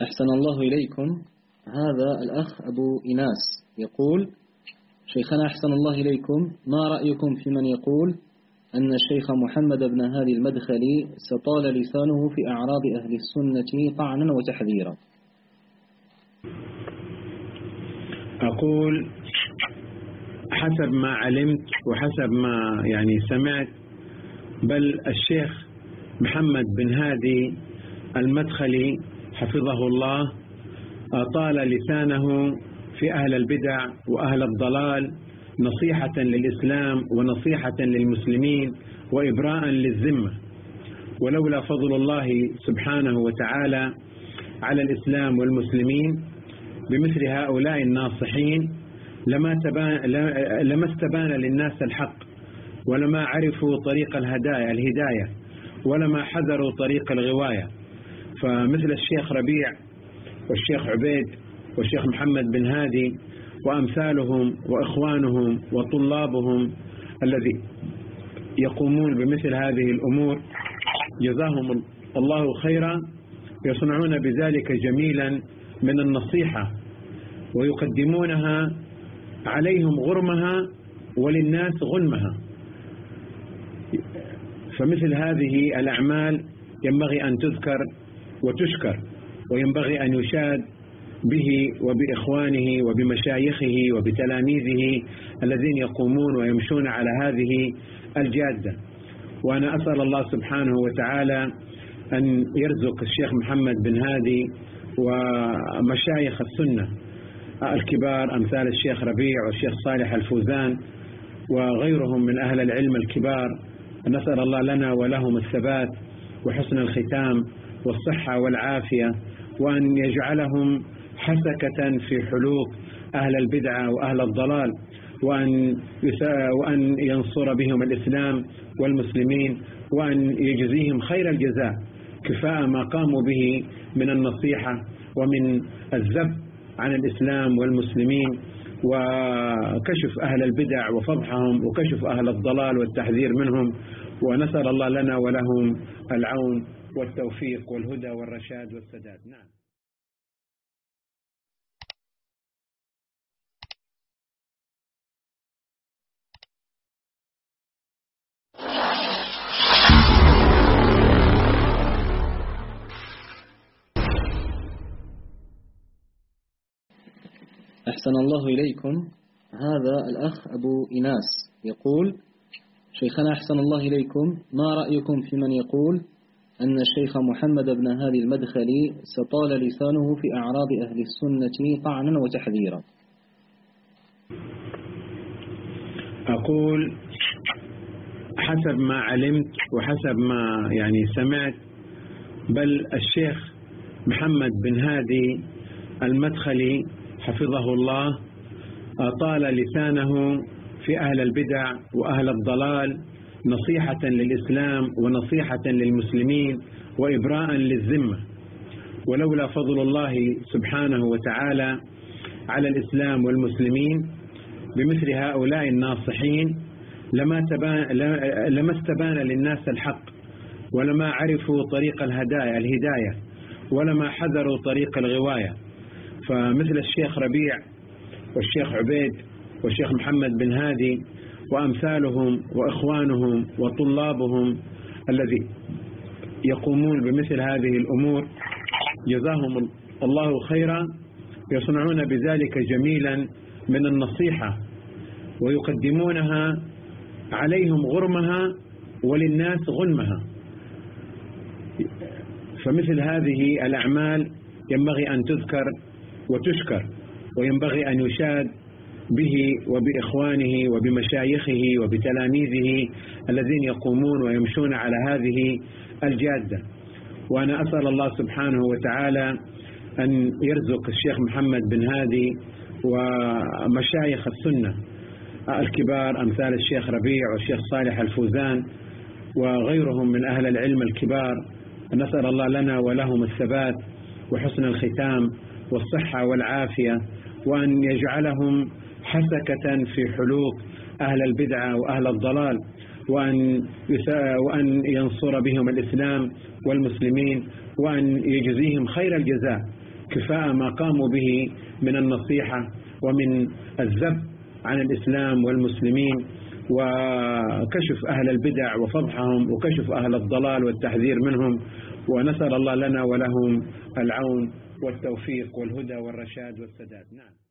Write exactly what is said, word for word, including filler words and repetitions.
أحسن الله إليكم. هذا الأخ أبو إناس يقول: شيخنا أحسن الله إليكم، ما رأيكم في من يقول أن الشيخ محمد بن هادي المدخلي سطال لسانه في أعراض أهل السنة طعنا وتحذيرا؟ أقول حسب ما علمت وحسب ما يعني سمعت، بل الشيخ محمد بن هادي المدخلي حفظه الله أطال لسانه في أهل البدع وأهل الضلال نصيحة للإسلام ونصيحة للمسلمين وإبراء للذمة، ولولا فضل الله سبحانه وتعالى على الإسلام والمسلمين بمثل هؤلاء الناصحين لما تبان لما استبان للناس الحق، ولما عرفوا طريق الهداية الهداية ولما حذروا طريق الغواية. فمثل الشيخ ربيع والشيخ عبيد والشيخ محمد بن هادي وأمثالهم وإخوانهم وطلابهم الذي يقومون بمثل هذه الأمور جزاهم الله خيرا، يصنعون بذلك جميلا من النصيحة ويقدمونها عليهم غرمها وللناس غنمها. فمثل هذه الأعمال ينبغي أن تذكر وتشكر، وينبغي أن يشاد به وبإخوانه وبمشايخه وبتلاميذه الذين يقومون ويمشون على هذه الجادة. وأنا أسأل الله سبحانه وتعالى أن يرزق الشيخ محمد بن هادي ومشايخ السنة الكبار أمثال الشيخ ربيع والشيخ صالح الفوزان وغيرهم من أهل العلم الكبار، نسأل الله لنا ولهم الثبات وحسن الختام والصحة والعافية، وأن يجعلهم حسكة في حلوق أهل البدعة وأهل الضلال، وأن وأن ينصر بهم الإسلام والمسلمين، وأن يجزيهم خير الجزاء كفاء ما قاموا به من النصيحة ومن الذب عن الإسلام والمسلمين وكشف أهل البدع وفضحهم وكشف أهل الضلال والتحذير منهم. ونسأل الله لنا ولهم العون والتوفيق والهدى والرشاد والسداد. نعم. أحسن الله إليكم. هذا الأخ أبو إناس يقول: شيخنا أحسن الله إليكم، ما رأيكم في من يقول أن الشيخ محمد بن هادي المدخلي سطال لسانه في أعراض أهل السنة طعنا وتحذيرا؟ أقول حسب ما علمت وحسب ما يعني سمعت، بل الشيخ محمد بن هادي المدخلي حفظه الله أطال لسانه في أهل البدع وأهل الضلال نصيحة للإسلام ونصيحة للمسلمين وإبراء للذمة، ولولا فضل الله سبحانه وتعالى على الإسلام والمسلمين بمثل هؤلاء الناصحين لما تبان لما استبان للناس الحق، ولما عرفوا طريق الهداية الهداية ولما حذروا طريق الغواية. فمثل الشيخ ربيع والشيخ عبيد والشيخ محمد بن هادي وأمثالهم وإخوانهم وطلابهم الذي يقومون بمثل هذه الأمور جزاهم الله خيرا، يصنعون بذلك جميلا من النصيحة ويقدمونها عليهم غرمها وللناس غنمها. فمثل هذه الأعمال ينبغي أن تذكر وتشكر، وينبغي أن يشاد به وبإخوانه وبمشايخه وبتلاميذه الذين يقومون ويمشون على هذه الجادة. وأنا أسأل الله سبحانه وتعالى أن يرزق الشيخ محمد بن هادي ومشايخ السنة الكبار أمثال الشيخ ربيع والشيخ صالح الفوزان وغيرهم من أهل العلم الكبار، نسأل الله لنا ولهم الثبات وحسن الختام والصحة والعافية، وأن يجعلهم حسكة في حلوق أهل البدعة وأهل الضلال، وأن وأن ينصر بهم الإسلام والمسلمين، وأن يجزيهم خير الجزاء كفاء ما قاموا به من النصيحة ومن الذب عن الإسلام والمسلمين وكشف أهل البدع وفضحهم وكشف أهل الضلال والتحذير منهم. ونسأل الله لنا ولهم العون والتوفيق والهدى والرشاد والسداد. نعم.